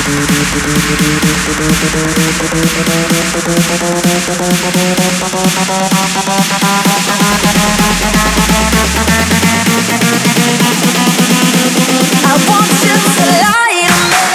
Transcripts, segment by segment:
I want you to lie to me.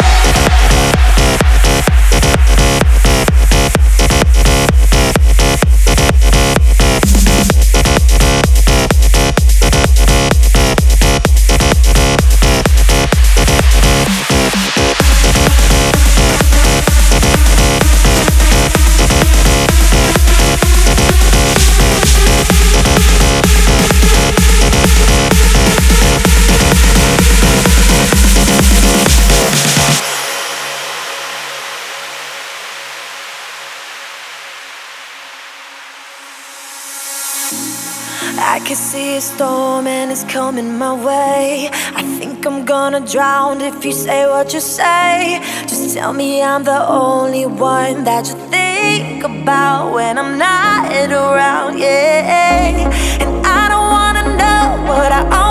I can see a storm and it's coming my way. I think I'm gonna drown if you say what you say. Just tell me I'm the only one that you think about when I'm not around, yeah. And I don't wanna know what I